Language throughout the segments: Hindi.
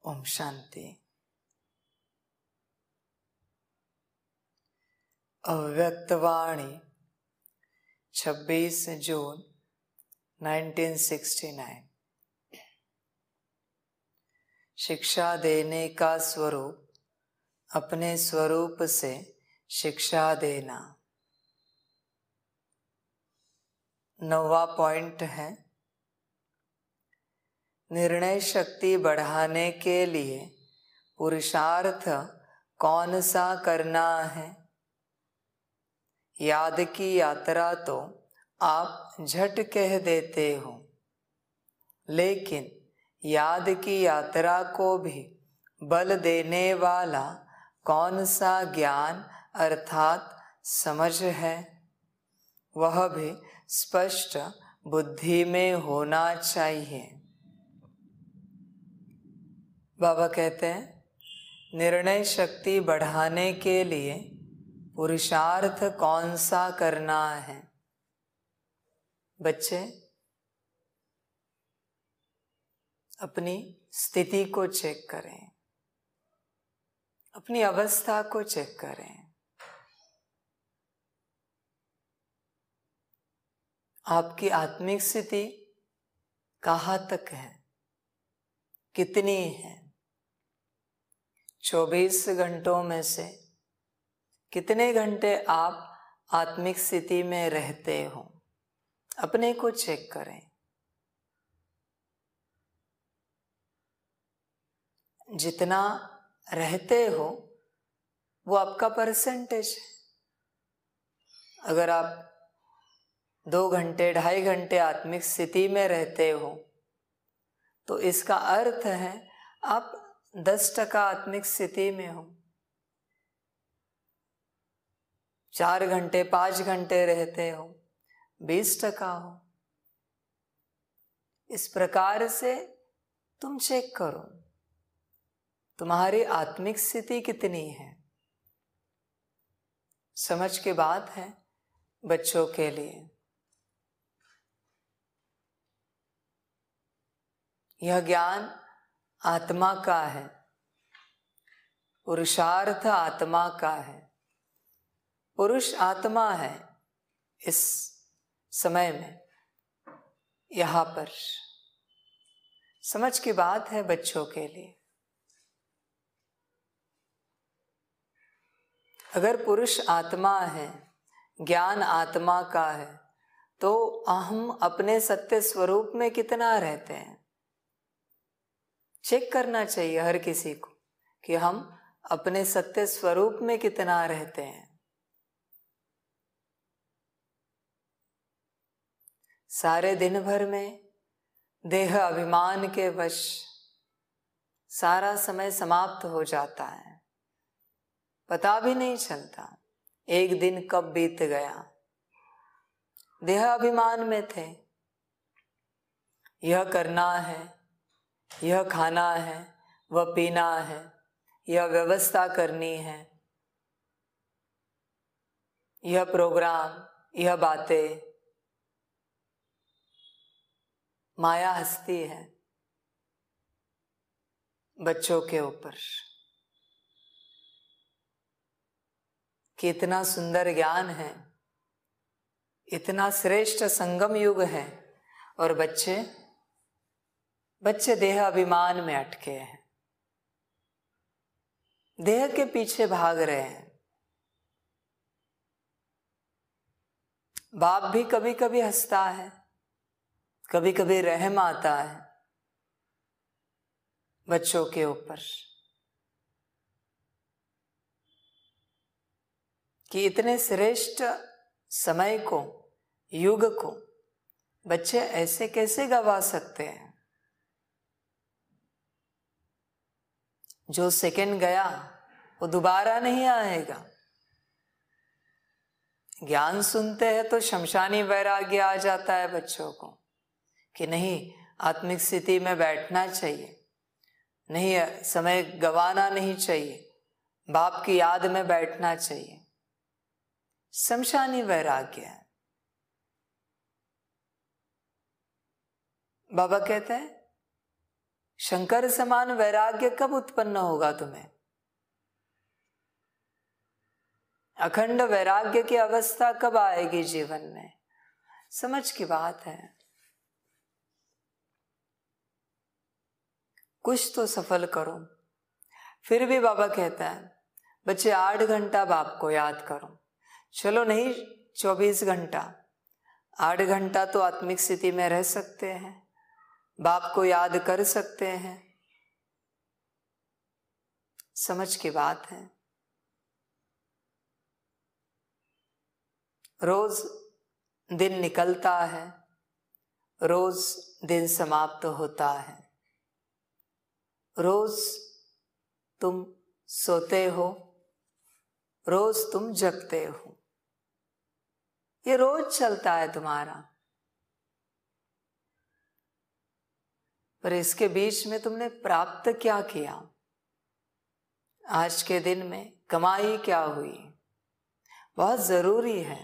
ओम शांति। अव्यक्तवाणी 26 जून 1969। शिक्षा देने का स्वरूप अपने स्वरूप से शिक्षा देना। 9वां पॉइंट है, निर्णय शक्ति बढ़ाने के लिए पुरुषार्थ कौन सा करना है। याद की यात्रा तो आप झट कह देते हो, लेकिन याद की यात्रा को भी बल देने वाला कौन सा ज्ञान अर्थात समझ है, वह भी स्पष्ट बुद्धि में होना चाहिए। बाबा कहते हैं, निर्णय शक्ति बढ़ाने के लिए पुरुषार्थ कौन सा करना है। बच्चे अपनी स्थिति को चेक करें, अपनी अवस्था को चेक करें। आपकी आत्मिक स्थिति कहाँ तक है, कितनी है। 24 घंटों में से कितने घंटे आप आत्मिक स्थिति में रहते हो, अपने को चेक करें। जितना रहते हो वो आपका परसेंटेज है। अगर आप 2 घंटे 2.5 घंटे आत्मिक स्थिति में रहते हो तो इसका अर्थ है आप 10% आत्मिक स्थिति में हो। 4 घंटे 5 घंटे रहते हो, 20% हो। इस प्रकार से तुम चेक करो तुम्हारी आत्मिक स्थिति कितनी है। समझ की बात है बच्चों के लिए। यह ज्ञान आत्मा का है, पुरुषार्थ आत्मा का है। पुरुष आत्मा है इस समय में, यहाँ पर। समझ की बात है बच्चों के लिए। अगर पुरुष आत्मा है, ज्ञान आत्मा का है, तो हम अपने सत्य स्वरूप में कितना रहते हैं। चेक करना चाहिए हर किसी को कि हम अपने सत्य स्वरूप में कितना रहते हैं। सारे दिन भर में देह अभिमान के वश सारा समय समाप्त हो जाता है, पता भी नहीं चलता एक दिन कब बीत गया। देह अभिमान में थे, यह करना है, यह खाना है, वह पीना है, यह व्यवस्था करनी है, यह प्रोग्राम, यह बातें। माया हंसती है बच्चों के ऊपर कि इतना सुंदर ज्ञान है, इतना श्रेष्ठ संगम युग है, और बच्चे देह अभिमान में अटके हैं, देह के पीछे भाग रहे हैं। बाप भी कभी कभी हंसता है, कभी कभी रहम आता है बच्चों के ऊपर कि इतने श्रेष्ठ समय को, युग को बच्चे ऐसे कैसे गवा सकते हैं। जो सेकंड गया वो दोबारा नहीं आएगा। ज्ञान सुनते हैं तो शमशानी वैराग्य आ जाता है बच्चों को कि नहीं, आत्मिक स्थिति में बैठना चाहिए, नहीं समय गवाना नहीं चाहिए, बाप की याद में बैठना चाहिए। शमशानी वैराग्य है। बाबा कहते हैं शंकर समान वैराग्य कब उत्पन्न होगा तुम्हें? अखंड वैराग्य की अवस्था कब आएगी जीवन में? समझ की बात है। कुछ तो सफल करो। फिर भी बाबा कहता है बच्चे 8 घंटा बाप को याद करो। चलो नहीं 24 घंटा, 8 घंटा तो आत्मिक स्थिति में रह सकते हैं, बाप को याद कर सकते हैं। समझ की बात है। रोज दिन निकलता है, रोज दिन समाप्त होता है, रोज तुम सोते हो, रोज तुम जगते हो। ये रोज चलता है तुम्हारा। पर इसके बीच में तुमने प्राप्त क्या किया? आज के दिन में कमाई क्या हुई? बहुत जरूरी है।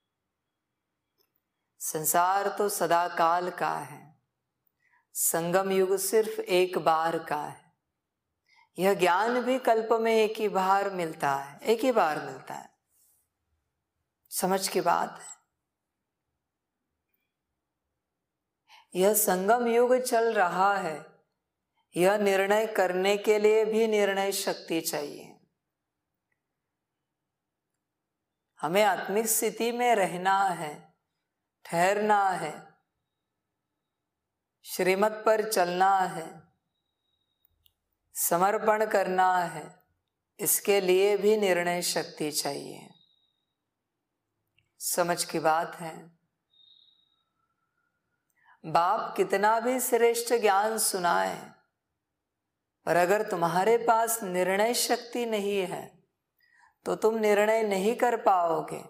संसार तो सदा काल का है, संगम युग सिर्फ एक बार का है। यह ज्ञान भी कल्प में एक ही बार मिलता है, एक ही बार मिलता है। समझ की बात है। यह संगम युग चल रहा है, यह निर्णय करने के लिए भी निर्णय शक्ति चाहिए। हमें आत्मिक स्थिति में रहना है, ठहरना है, श्रीमत पर चलना है, समर्पण करना है। इसके लिए भी निर्णय शक्ति चाहिए। समझ की बात है। बाप कितना भी श्रेष्ठ ज्ञान सुनाए, पर अगर तुम्हारे पास निर्णय शक्ति नहीं है तो तुम निर्णय नहीं कर पाओगे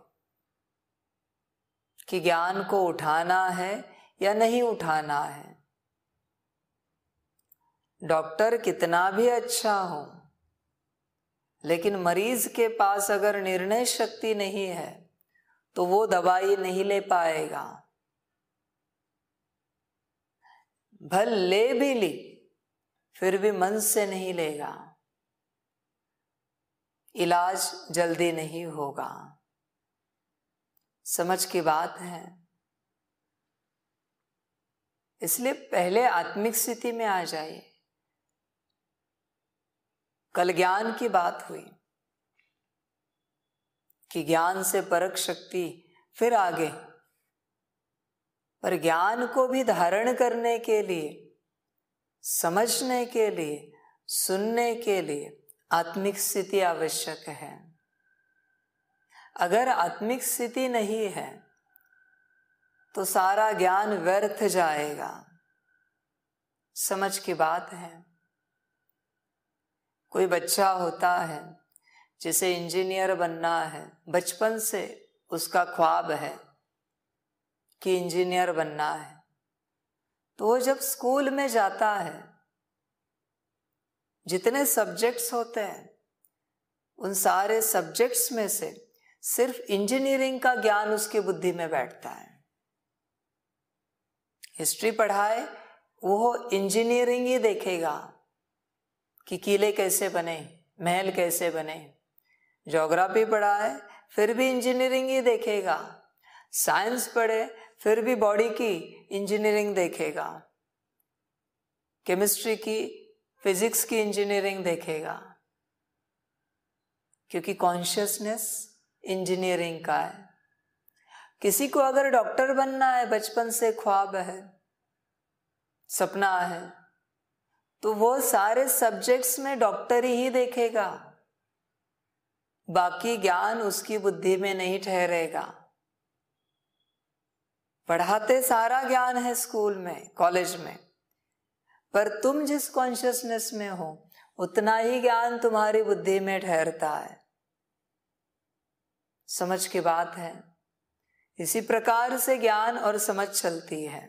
कि ज्ञान को उठाना है या नहीं उठाना है। डॉक्टर कितना भी अच्छा हो, लेकिन मरीज के पास अगर निर्णय शक्ति नहीं है तो वो दवाई नहीं ले पाएगा। भल ले भी ली, फिर भी मन से नहीं लेगा, इलाज जल्दी नहीं होगा। समझ की बात है। इसलिए पहले आत्मिक स्थिति में आ जाइए। कल ज्ञान की बात हुई कि ज्ञान से परख शक्ति, फिर आगे। पर ज्ञान को भी धारण करने के लिए, समझने के लिए, सुनने के लिए आत्मिक स्थिति आवश्यक है। अगर आत्मिक स्थिति नहीं है तो सारा ज्ञान व्यर्थ जाएगा। समझ की बात है। कोई बच्चा होता है जिसे इंजीनियर बनना है, बचपन से उसका ख्वाब है कि इंजीनियर बनना है, तो वो जब स्कूल में जाता है, जितने सब्जेक्ट्स होते हैं उन सारे सब्जेक्ट्स में से सिर्फ इंजीनियरिंग का ज्ञान उसकी बुद्धि में बैठता है। हिस्ट्री पढ़ाए वो इंजीनियरिंग ही देखेगा कि किले कैसे बने, महल कैसे बने। ज्योग्राफी पढ़ाए फिर भी इंजीनियरिंग ही देखेगा। साइंस पढ़े फिर भी बॉडी की इंजीनियरिंग देखेगा। केमिस्ट्री की, फिजिक्स की इंजीनियरिंग देखेगा, क्योंकि कॉन्शियसनेस इंजीनियरिंग का है। किसी को अगर डॉक्टर बनना है, बचपन से ख्वाब है, सपना है, तो वो सारे सब्जेक्ट्स में डॉक्टर ही देखेगा, बाकी ज्ञान उसकी बुद्धि में नहीं ठहरेगा। पढ़ाते सारा ज्ञान है स्कूल में, कॉलेज में, पर तुम जिस कॉन्शियसनेस में हो उतना ही ज्ञान तुम्हारी बुद्धि में ठहरता है। समझ की बात है। इसी प्रकार से ज्ञान और समझ चलती है।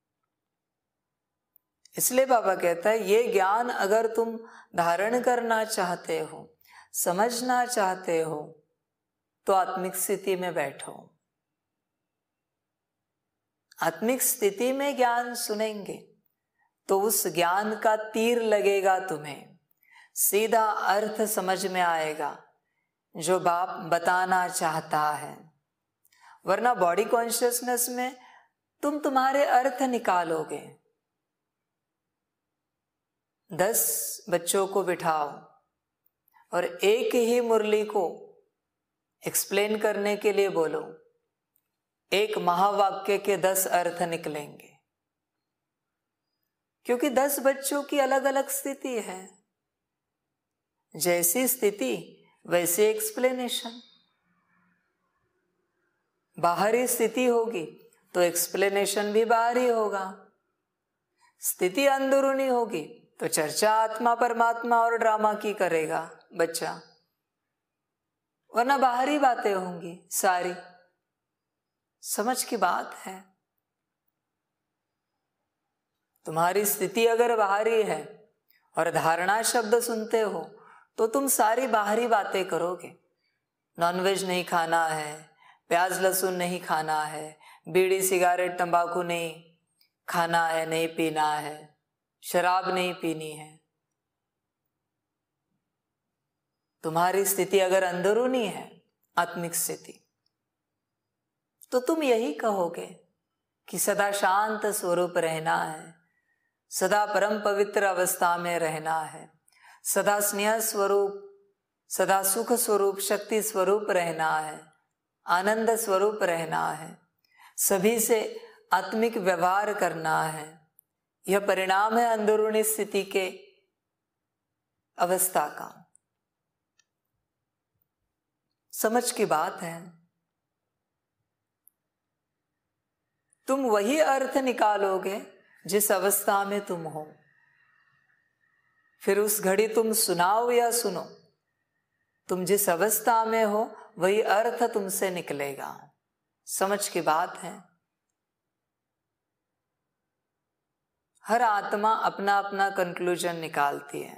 इसलिए बाबा कहता है ये ज्ञान अगर तुम धारण करना चाहते हो, समझना चाहते हो, तो आत्मिक स्थिति में बैठो। आत्मिक स्थिति में ज्ञान सुनेंगे तो उस ज्ञान का तीर लगेगा तुम्हें, सीधा अर्थ समझ में आएगा जो बाप बताना चाहता है। वरना बॉडी कॉन्शियसनेस में तुम तुम्हारे अर्थ निकालोगे। 10 बच्चों को बिठाओ और एक ही मुरली को एक्सप्लेन करने के लिए बोलो, एक महावाक्य के 10 अर्थ निकलेंगे, क्योंकि 10 बच्चों की अलग अलग स्थिति है। जैसी स्थिति वैसी एक्सप्लेनेशन। बाहरी स्थिति होगी तो एक्सप्लेनेशन भी बाहरी होगा। स्थिति अंदरूनी होगी तो चर्चा आत्मा परमात्मा और ड्रामा की करेगा बच्चा, वरना बाहरी बातें होंगी सारी। समझ की बात है। तुम्हारी स्थिति अगर बाहरी है और धारणा शब्द सुनते हो तो तुम सारी बाहरी बातें करोगे। नॉनवेज नहीं खाना है, प्याज लहसुन नहीं खाना है, बीड़ी सिगारेट तंबाकू नहीं खाना है, नहीं पीना है, शराब नहीं पीनी है। तुम्हारी स्थिति अगर अंदरूनी है, आत्मिक स्थिति, तो तुम यही कहोगे कि सदा शांत स्वरूप रहना है, सदा परम पवित्र अवस्था में रहना है, सदा स्नेह स्वरूप, सदा सुख स्वरूप, शक्ति स्वरूप रहना है, आनंद स्वरूप रहना है, सभी से आत्मिक व्यवहार करना है। यह परिणाम है अंदरूनी स्थिति के अवस्था का। समझ की बात है। तुम वही अर्थ निकालोगे जिस अवस्था में तुम हो। फिर उस घड़ी तुम सुनाओ या सुनो, तुम जिस अवस्था में हो वही अर्थ तुमसे निकलेगा। समझ की बात है। हर आत्मा अपना अपना कंक्लूजन निकालती है,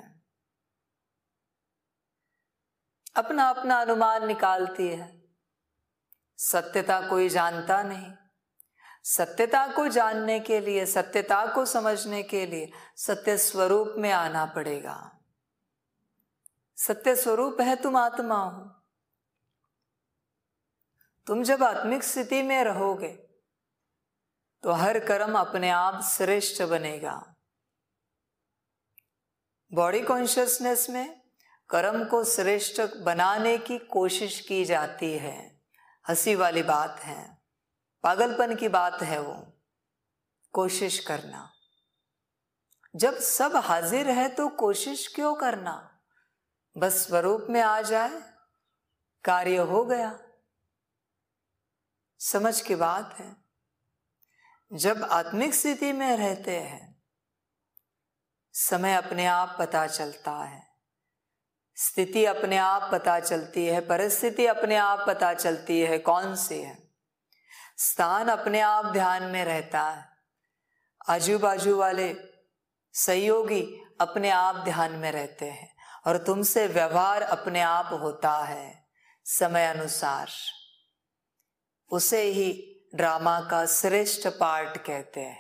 अपना अपना अनुमान निकालती है। सत्यता कोई जानता नहीं। सत्यता को जानने के लिए, सत्यता को समझने के लिए सत्य स्वरूप में आना पड़ेगा। सत्य स्वरूप है तुम आत्मा हो। तुम जब आत्मिक स्थिति में रहोगे तो हर कर्म अपने आप श्रेष्ठ बनेगा। बॉडी कॉन्शियसनेस में कर्म को श्रेष्ठ बनाने की कोशिश की जाती है। हंसी वाली बात है, पागलपन की बात है वो, कोशिश करना। जब सब हाजिर है तो कोशिश क्यों करना? बस स्वरूप में आ जाए, कार्य हो गया। समझ की बात है। जब आत्मिक स्थिति में रहते हैं, समय अपने आप पता चलता है, स्थिति अपने आप पता चलती है, परिस्थिति अपने आप पता चलती है कौन सी है, स्थान अपने आप ध्यान में रहता है, आजू बाजू वाले सहयोगी अपने आप ध्यान में रहते हैं और तुमसे व्यवहार अपने आप होता है समय अनुसार। उसे ही ड्रामा का श्रेष्ठ पार्ट कहते हैं।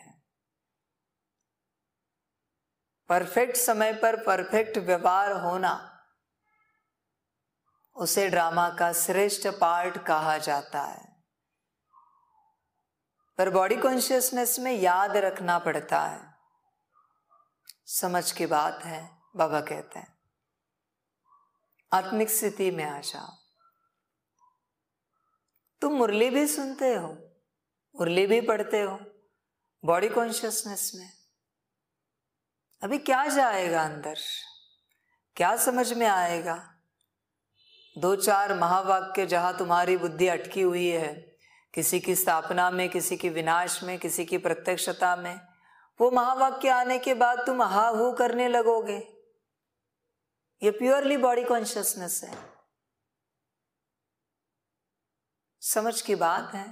परफेक्ट समय पर परफेक्ट व्यवहार होना, उसे ड्रामा का श्रेष्ठ पार्ट कहा जाता है। पर बॉडी कॉन्शियसनेस में याद रखना पड़ता है। समझ की बात है। बाबा कहते हैं आत्मिक स्थिति में आ जाओ। तुम मुरली भी सुनते हो, मुरली भी पढ़ते हो बॉडी कॉन्शियसनेस में। अभी क्या जाएगा अंदर, क्या समझ में आएगा? 2-4 महावाक्य जहां तुम्हारी बुद्धि अटकी हुई है, किसी की स्थापना में, किसी की विनाश में, किसी की प्रत्यक्षता में, वो महावाक्य आने के बाद तुम हा हू करने लगोगे। ये प्योरली बॉडी कॉन्शियसनेस है। समझ की बात है।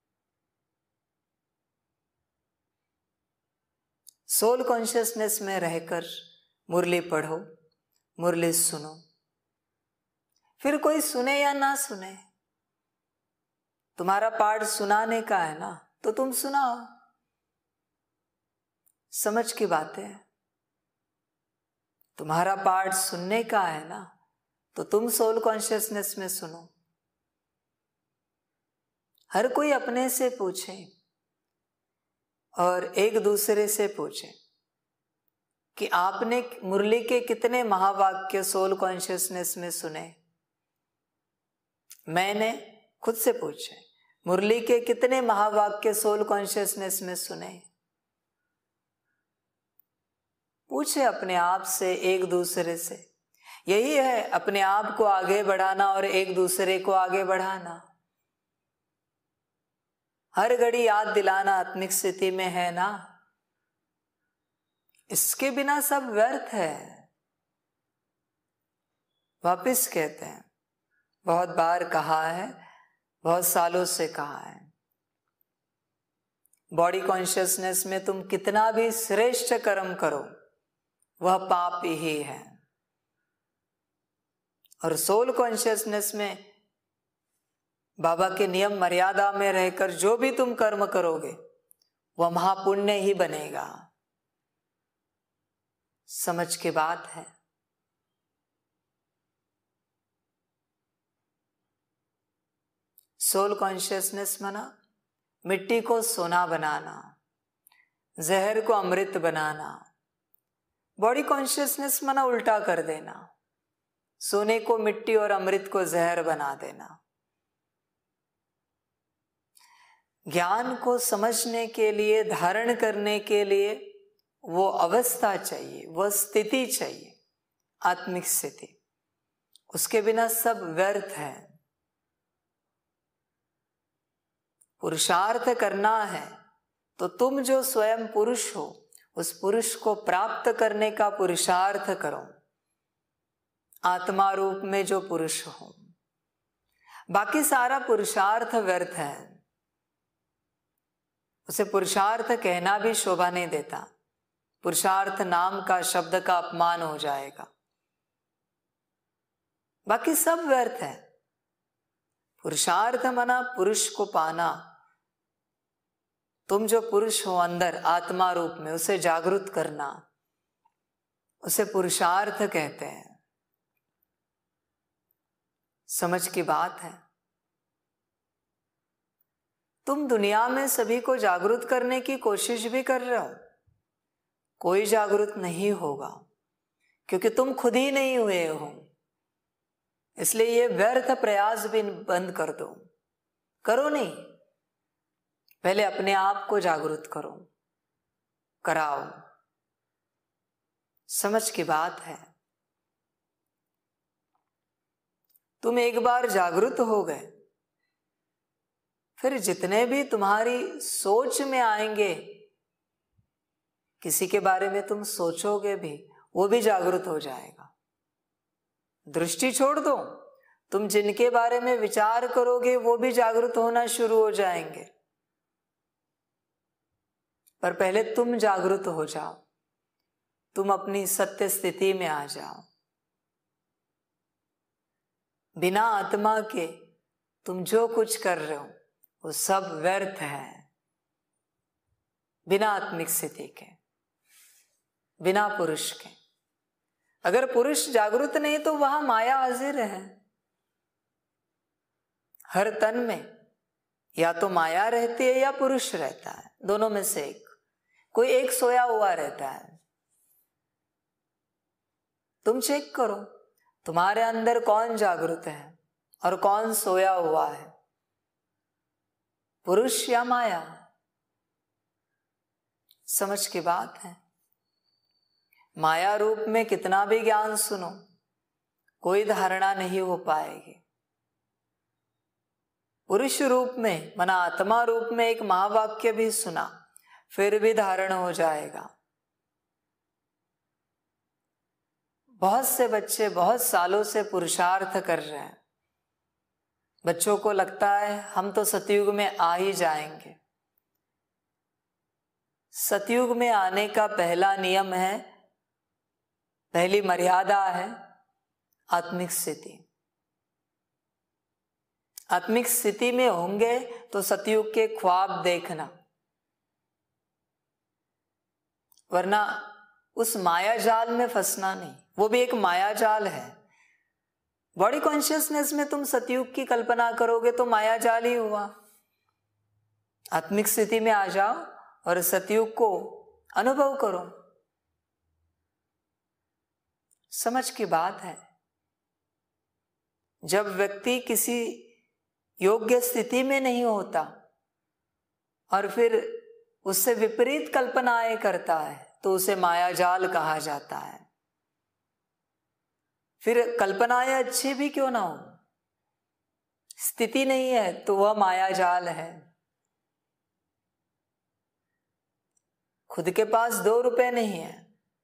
सोल कॉन्शियसनेस में रहकर मुरली पढ़ो, मुरली सुनो। फिर कोई सुने या ना सुने, तुम्हारा पार्ट सुनाने का है ना, तो तुम सुनाओ। समझ की बातें हैं। तुम्हारा पार्ट सुनने का है ना, तो तुम सोल कॉन्शियसनेस में सुनो। हर कोई अपने से पूछे और एक दूसरे से पूछे कि आपने मुरली के कितने महावाक्य सोल कॉन्शियसनेस में सुने। मैंने खुद से पूछे, मुरली के कितने महावाक्य सोल कॉन्शियसनेस में सुने। पूछे अपने आप से, एक दूसरे से। यही है अपने आप को आगे बढ़ाना और एक दूसरे को आगे बढ़ाना। हर घड़ी याद दिलाना आत्मिक स्थिति में है ना, इसके बिना सब व्यर्थ है। वापिस कहते हैं, बहुत बार कहा है, बहुत सालों से कहा है, बॉडी कॉन्शियसनेस में तुम कितना भी श्रेष्ठ कर्म करो वह पाप ही है, और सोल कॉन्शियसनेस में बाबा के नियम मर्यादा में रहकर जो भी तुम कर्म करोगे वह महापुण्य ही बनेगा। समझ की बात है। सोल कॉन्शियसनेस माना मिट्टी को सोना बनाना, जहर को अमृत बनाना। बॉडी कॉन्शियसनेस माना उल्टा कर देना, सोने को मिट्टी और अमृत को जहर बना देना। ज्ञान को समझने के लिए, धारण करने के लिए वो अवस्था चाहिए, वह स्थिति चाहिए, आत्मिक स्थिति। उसके बिना सब व्यर्थ है। पुरुषार्थ करना है तो तुम जो स्वयं पुरुष हो उस पुरुष को प्राप्त करने का पुरुषार्थ करो, आत्मा रूप में जो पुरुष हो। बाकी सारा पुरुषार्थ व्यर्थ है। उसे पुरुषार्थ कहना भी शोभा नहीं देता। पुरुषार्थ नाम का शब्द का अपमान हो जाएगा। बाकी सब व्यर्थ है। पुरुषार्थ माना पुरुष को पाना। तुम जो पुरुष हो अंदर आत्मा रूप में, उसे जागृत करना, उसे पुरुषार्थ कहते हैं। समझ की बात है। तुम दुनिया में सभी को जागृत करने की कोशिश भी कर रहे हो, कोई जागृत नहीं होगा क्योंकि तुम खुद ही नहीं हुए हो। इसलिए ये व्यर्थ प्रयास भी बंद कर दो। करो नहीं, पहले अपने आप को जागृत करो, कराओ। समझ की बात है। तुम एक बार जागृत हो गए, फिर जितने भी तुम्हारी सोच में आएंगे, किसी के बारे में तुम सोचोगे भी, वो भी जागृत हो जाएगा। दृष्टि छोड़ दो, तुम जिनके बारे में विचार करोगे वो भी जागृत होना शुरू हो जाएंगे। पर पहले तुम जागृत हो जाओ, तुम अपनी सत्य स्थिति में आ जाओ। बिना आत्मा के तुम जो कुछ कर रहे हो वो सब व्यर्थ है। बिना आत्मिक स्थिति के, बिना पुरुष के। अगर पुरुष जागृत नहीं तो वहां माया हाजिर है। हर तन में या तो माया रहती है या पुरुष रहता है, दोनों में से एक। कोई एक सोया हुआ रहता है। तुम चेक करो तुम्हारे अंदर कौन जागृत है और कौन सोया हुआ है, पुरुष या माया। समझ की बात है। माया रूप में कितना भी ज्ञान सुनो, कोई धारणा नहीं हो पाएगी। पुरुष रूप में माना आत्मा रूप में एक महावाक्य भी सुना, फिर भी धारण हो जाएगा। बहुत से बच्चे बहुत सालों से पुरुषार्थ कर रहे हैं। बच्चों को लगता है हम तो सतयुग में आ ही जाएंगे। सतयुग में आने का पहला नियम है, पहली मर्यादा है आत्मिक स्थिति। आत्मिक स्थिति में होंगे तो सतयुग के ख्वाब देखना। वरना उस माया जाल में फंसना नहीं, वो भी एक माया जाल है। बॉडी कॉन्शियसनेस में तुम सतयुग की कल्पना करोगे तो माया जाल ही हुआ। आत्मिक स्थिति में आ जाओ और सतयुग को अनुभव करो। समझ की बात है। जब व्यक्ति किसी योग्य स्थिति में नहीं होता और फिर उससे विपरीत कल्पनाएं करता है तो उसे माया जाल कहा जाता है। फिर कल्पनाएं अच्छी भी क्यों ना हो, स्थिति नहीं है तो वह माया जाल है। खुद के पास 2 रुपए नहीं है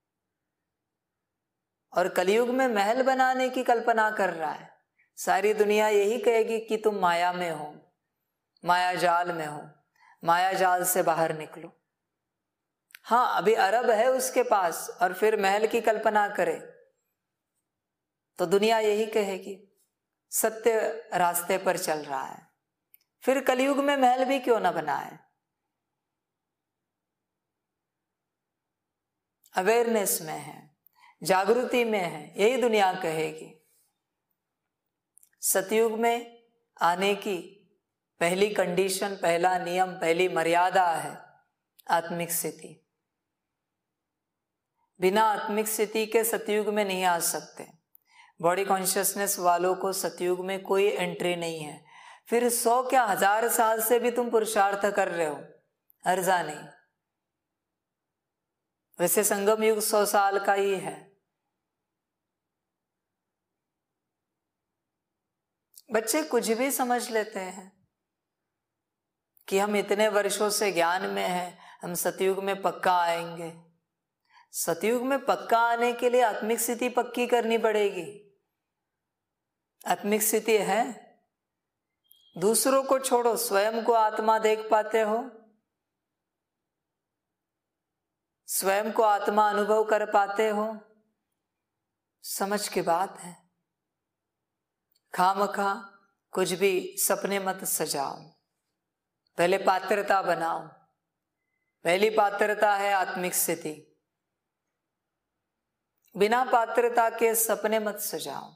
और कलयुग में महल बनाने की कल्पना कर रहा है, सारी दुनिया यही कहेगी कि तुम माया में हो, माया जाल में हो, माया जाल से बाहर निकलो। हाँ, अभी अरब है उसके पास और फिर महल की कल्पना करे तो दुनिया यही कहेगी सत्य रास्ते पर चल रहा है। फिर कलयुग में महल भी क्यों ना बनाए। अवेयरनेस में है, जागृति में है, यही दुनिया कहेगी। सतयुग में आने की पहली कंडीशन, पहला नियम, पहली मर्यादा है आत्मिक स्थिति। बिना आत्मिक स्थिति के सतयुग में नहीं आ सकते। बॉडी कॉन्शियसनेस वालों को सतयुग में कोई एंट्री नहीं है। फिर 100 क्या 1000 साल से भी तुम पुरुषार्थ कर रहे हो, अर्जा नहीं। वैसे संगम युग 100 साल का ही है। बच्चे कुछ भी समझ लेते हैं कि हम इतने वर्षों से ज्ञान में हैं, हम सतयुग में पक्का आएंगे। सतयुग में पक्का आने के लिए आत्मिक स्थिति पक्की करनी पड़ेगी। आत्मिक स्थिति है, दूसरों को छोड़ो, स्वयं को आत्मा देख पाते हो, स्वयं को आत्मा अनुभव कर पाते हो, समझ की बात है। खामखा कुछ भी सपने मत सजाओ, पहले पात्रता बनाओ। पहली पात्रता है आत्मिक स्थिति। बिना पात्रता के सपने मत सजाओ।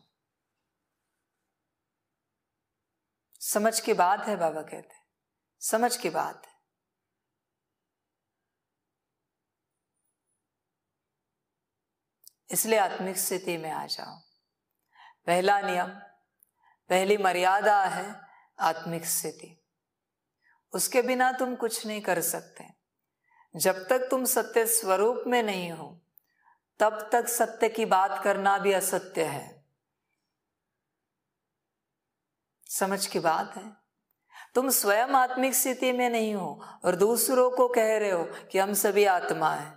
समझ की बात है, बाबा कहते हैं, समझ की बात है। इसलिए आत्मिक स्थिति में आ जाओ। पहला नियम, पहली मर्यादा है आत्मिक स्थिति। उसके बिना तुम कुछ नहीं कर सकते। जब तक तुम सत्य स्वरूप में नहीं हो तब तक सत्य की बात करना भी असत्य है। समझ की बात है। तुम स्वयं आत्मिक स्थिति में नहीं हो और दूसरों को कह रहे हो कि हम सभी आत्मा हैं,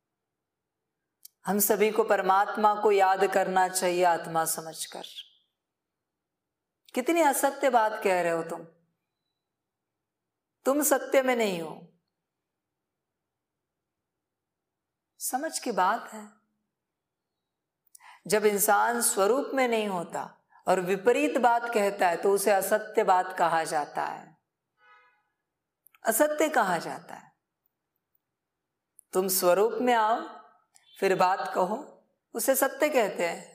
हम सभी को परमात्मा को याद करना चाहिए आत्मा समझकर। कितनी असत्य बात कह रहे हो तुम सत्य में नहीं हो। समझ की बात है। जब इंसान स्वरूप में नहीं होता और विपरीत बात कहता है तो उसे असत्य बात कहा जाता है, असत्य कहा जाता है। तुम स्वरूप में आओ फिर बात कहो, उसे सत्य कहते हैं।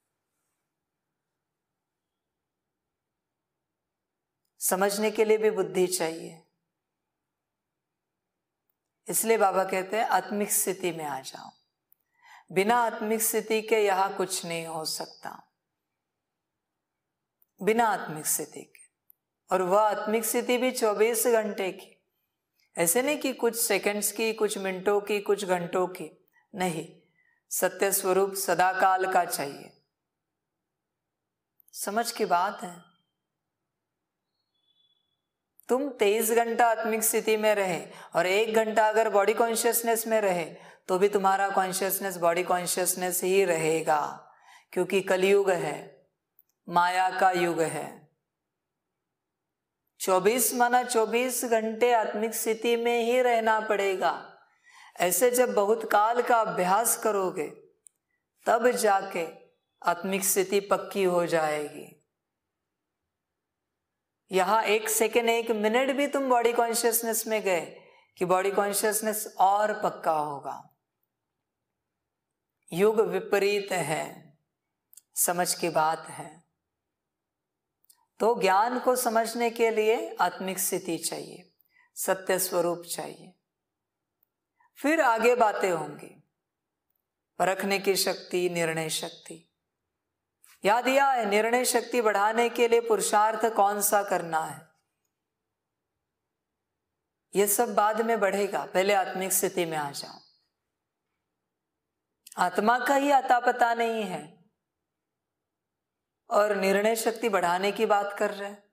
समझने के लिए भी बुद्धि चाहिए। इसलिए बाबा कहते हैं आत्मिक स्थिति में आ जाओ। बिना आत्मिक स्थिति के यहां कुछ नहीं हो सकता, बिना आत्मिक स्थिति के। और वह आत्मिक स्थिति भी 24 घंटे की, ऐसे नहीं कि कुछ सेकंड्स की, कुछ मिनटों की, कुछ घंटों की, नहीं। सत्य स्वरूप सदाकाल का चाहिए। समझ की बात है। तुम 23 घंटा आत्मिक स्थिति में रहे और 1 घंटा अगर बॉडी कॉन्शियसनेस में रहे तो भी तुम्हारा कॉन्शियसनेस बॉडी कॉन्शियसनेस ही रहेगा, क्योंकि कलयुग है, माया का युग है। 24 माना 24 घंटे आत्मिक स्थिति में ही रहना पड़ेगा। ऐसे जब बहुत काल का अभ्यास करोगे तब जाके आत्मिक स्थिति पक्की हो जाएगी। यहां 1 सेकेंड 1 मिनट भी तुम बॉडी कॉन्शियसनेस में गए कि बॉडी कॉन्शियसनेस और पक्का होगा। युग विपरीत है, समझ की बात है। तो ज्ञान को समझने के लिए आत्मिक स्थिति चाहिए, सत्य स्वरूप चाहिए, फिर आगे बातें होंगी। परखने की शक्ति, निर्णय शक्ति। याद दिया है, निर्णय शक्ति बढ़ाने के लिए पुरुषार्थ कौन सा करना है, ये सब बाद में बढ़ेगा, पहले आत्मिक स्थिति में आ जाओ। आत्मा का ही अता पता नहीं है और निर्णय शक्ति बढ़ाने की बात कर रहे हैं।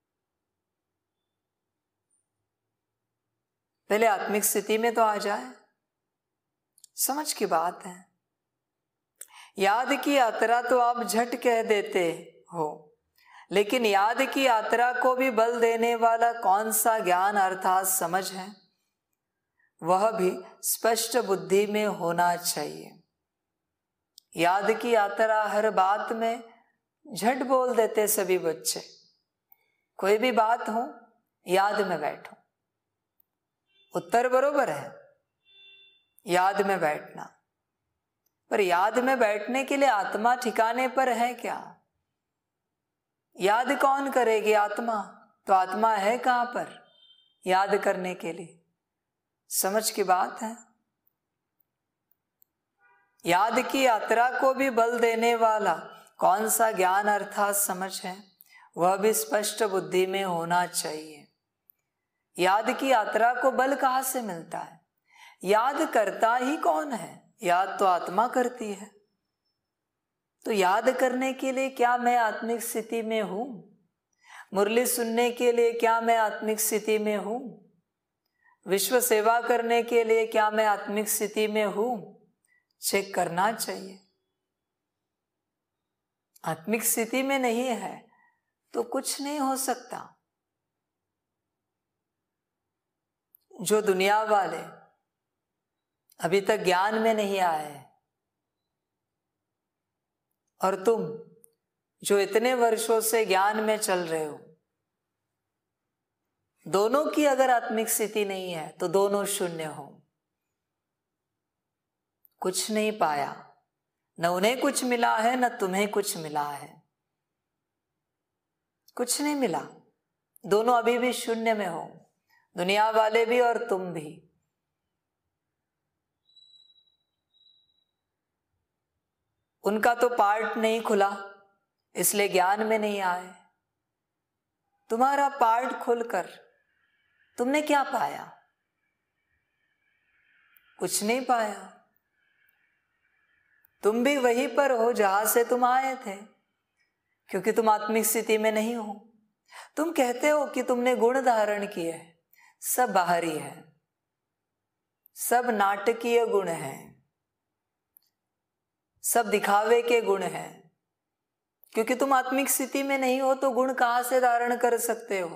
पहले आत्मिक स्थिति में तो आ जाए, समझ की बात है। याद की यात्रा तो आप झट कह देते हो, लेकिन याद की यात्रा को भी बल देने वाला कौन सा ज्ञान अर्थात समझ है, वह भी स्पष्ट बुद्धि में होना चाहिए। याद की यात्रा हर बात में झट बोल देते सभी बच्चे, कोई भी बात हो याद में बैठो, उत्तर बरोबर है, याद में बैठना। पर याद में बैठने के लिए आत्मा ठिकाने पर है क्या? याद कौन करेगी? आत्मा। तो आत्मा है कहां पर याद करने के लिए? समझ की बात है। याद की यात्रा को भी बल देने वाला कौन सा ज्ञान अर्थात समझ है, वह भी स्पष्ट बुद्धि में होना चाहिए। याद की यात्रा को बल कहां से मिलता है? याद करता ही कौन है? याद तो आत्मा करती है। तो याद करने के लिए क्या मैं आत्मिक स्थिति में हूं? मुरली सुनने के लिए क्या मैं आत्मिक स्थिति में हूं? विश्व सेवा करने के लिए क्या मैं आत्मिक स्थिति में हूं? चेक करना चाहिए। आत्मिक स्थिति में नहीं है तो कुछ नहीं हो सकता। जो दुनिया वाले अभी तक ज्ञान में नहीं आए और तुम जो इतने वर्षों से ज्ञान में चल रहे हो, दोनों की अगर आत्मिक स्थिति नहीं है तो दोनों शून्य हो, कुछ नहीं पाया। न उन्हें कुछ मिला है न तुम्हें कुछ मिला है, कुछ नहीं मिला। दोनों अभी भी शून्य में हो, दुनिया वाले भी और तुम भी। उनका तो पार्ट नहीं खुला इसलिए ज्ञान में नहीं आए। तुम्हारा पार्ट खुलकर तुमने क्या पाया? कुछ नहीं पाया। तुम भी वहीं पर हो जहां से तुम आए थे, क्योंकि तुम आत्मिक स्थिति में नहीं हो। तुम कहते हो कि तुमने गुण धारण किए हैं, सब बाहरी है, सब नाटकीय गुण हैं, सब दिखावे के गुण हैं। क्योंकि तुम आत्मिक स्थिति में नहीं हो तो गुण कहां से धारण कर सकते हो?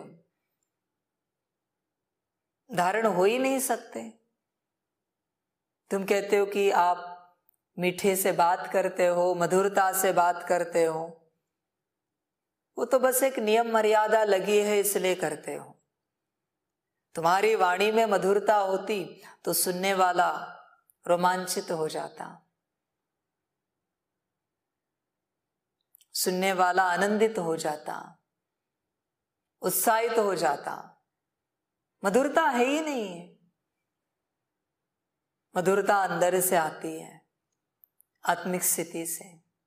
धारण हो ही नहीं सकते। तुम कहते हो कि आप मीठे से बात करते हो, मधुरता से बात करते हो, वो तो बस एक नियम मर्यादा लगी है इसलिए करते हो। तुम्हारी वाणी में मधुरता होती तो सुनने वाला रोमांचित हो जाता, सुनने वाला आनंदित हो जाता, उत्साहित हो जाता। मधुरता है ही नहीं है। मधुरता अंदर से आती है, आत्मिक स्थिति से।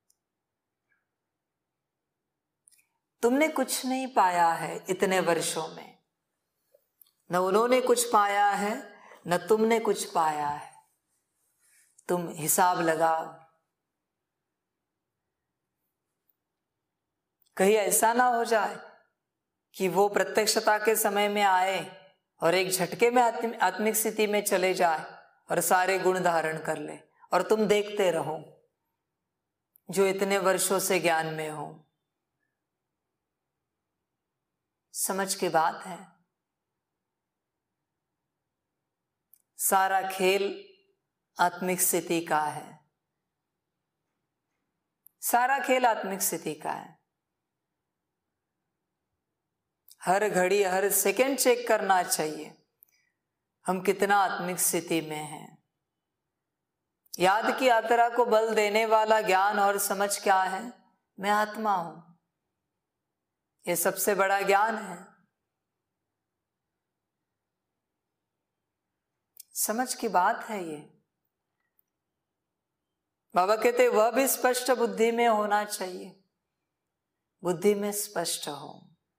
तुमने कुछ नहीं पाया है इतने वर्षों में, न उन्होंने कुछ पाया है न तुमने कुछ पाया है। तुम हिसाब लगाओ। कहीं ऐसा ना हो जाए कि वो प्रत्यक्षता के समय में आए और एक झटके में आत्मिक स्थिति में चले जाए और सारे गुण धारण कर ले और तुम देखते रहो जो इतने वर्षों से ज्ञान में हो। समझ की बात है। सारा खेल आत्मिक स्थिति का है, सारा खेल आत्मिक स्थिति का है। हर घड़ी हर सेकंड चेक करना चाहिए हम कितना आत्मिक स्थिति में हैं। याद की यात्रा को बल देने वाला ज्ञान और समझ क्या है? मैं आत्मा हूं। ये सबसे बड़ा ज्ञान है। समझ की बात है ये। बाबा कहते वह भी स्पष्ट बुद्धि में होना चाहिए। बुद्धि में स्पष्ट हो।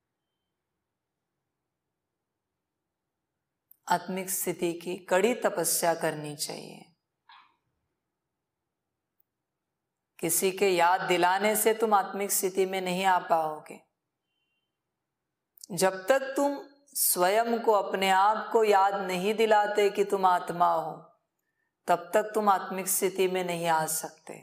आत्मिक स्थिति की कड़ी तपस्या करनी चाहिए। किसी के याद दिलाने से तुम आत्मिक स्थिति में नहीं आ पाओगे। जब तक तुम स्वयं को, अपने आप को याद नहीं दिलाते कि तुम आत्मा हो, तब तक तुम आत्मिक स्थिति में नहीं आ सकते।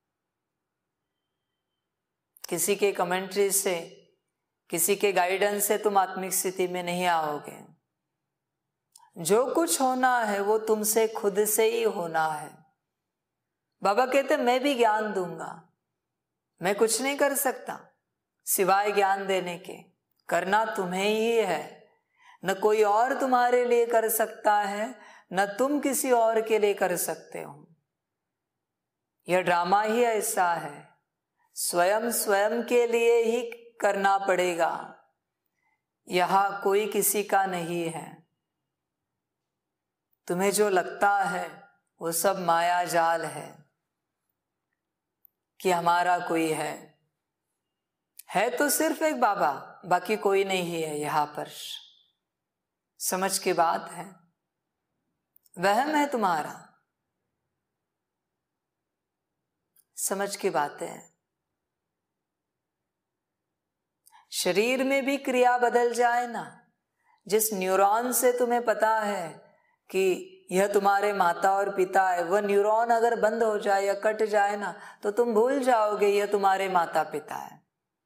किसी के कमेंट्री से, किसी के गाइडेंस से तुम आत्मिक स्थिति में नहीं आओगे। जो कुछ होना है वो तुमसे खुद से ही होना है। बाबा कहते मैं भी ज्ञान दूंगा, मैं कुछ नहीं कर सकता सिवाय ज्ञान देने के। करना तुम्हें ही है, न कोई और तुम्हारे लिए कर सकता है, न तुम किसी और के लिए कर सकते हो। यह ड्रामा ही ऐसा है, स्वयं स्वयं के लिए ही करना पड़ेगा। यहां कोई किसी का नहीं है। तुम्हें जो लगता है वो सब माया जाल है कि हमारा कोई है तो सिर्फ एक बाबा, बाकी कोई नहीं है यहां पर। समझ की बात है। वहम है तुम्हारा, समझ की बातें हैं। शरीर में भी क्रिया बदल जाए ना, जिस न्यूरॉन से तुम्हें पता है कि यह तुम्हारे माता और पिता है, वह न्यूरॉन अगर बंद हो जाए या कट जाए ना, तो तुम भूल जाओगे यह तुम्हारे माता पिता है।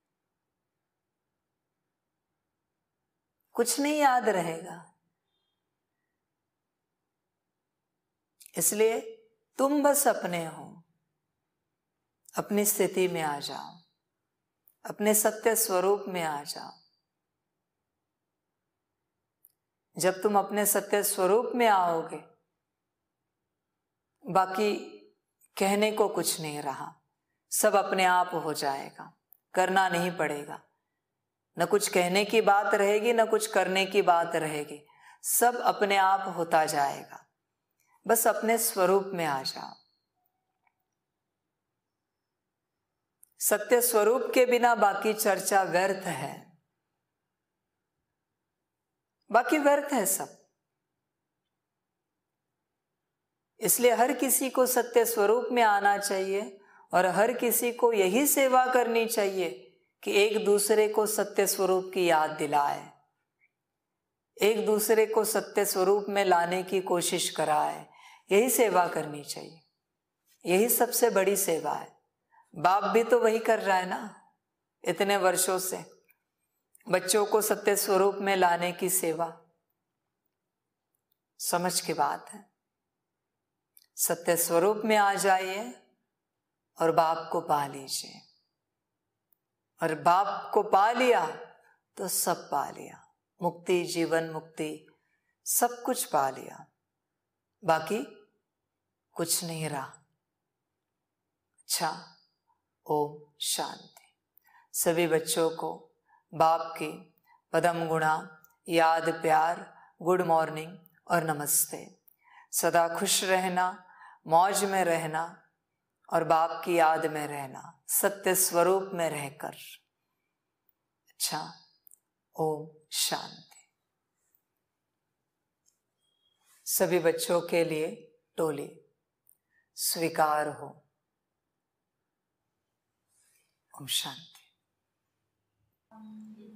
कुछ नहीं याद रहेगा। इसलिए तुम बस अपने हो। अपनी स्थिति में आ जाओ, अपने सत्य स्वरूप में आ जाओ। जब तुम अपने सत्य स्वरूप में आओगे, बाकी कहने को कुछ नहीं रहा, सब अपने आप हो जाएगा। करना नहीं पड़ेगा। न कुछ कहने की बात रहेगी, न कुछ करने की बात रहेगी। सब अपने आप होता जाएगा। बस अपने स्वरूप में आ जाओ। सत्य स्वरूप के बिना बाकी चर्चा व्यर्थ है। बाकी व्यर्थ है सब। इसलिए हर किसी को सत्य स्वरूप में आना चाहिए और हर किसी को यही सेवा करनी चाहिए कि एक दूसरे को सत्य स्वरूप की याद दिलाए, एक दूसरे को सत्य स्वरूप में लाने की कोशिश कराए। यही सेवा करनी चाहिए। यही सबसे बड़ी सेवा है। बाप भी तो वही कर रहा है ना, इतने वर्षों से बच्चों को सत्य स्वरूप में लाने की सेवा। समझ की बात है। सत्य स्वरूप में आ जाइए और बाप को पा लीजिए। और बाप को पा लिया तो सब पा लिया। मुक्ति, जीवन मुक्ति, सब कुछ पा लिया। बाकी कुछ नहीं रहा। अच्छा, ओम शांति। सभी बच्चों को बाप की पदम गुणा, याद, प्यार, गुड मॉर्निंग और नमस्ते। सदा खुश रहना, मौज में रहना और बाप की याद में रहना, सत्य स्वरूप में रहकर। अच्छा, ओम शांति। सभी बच्चों के लिए टोली स्वीकार हो। ओम शांति।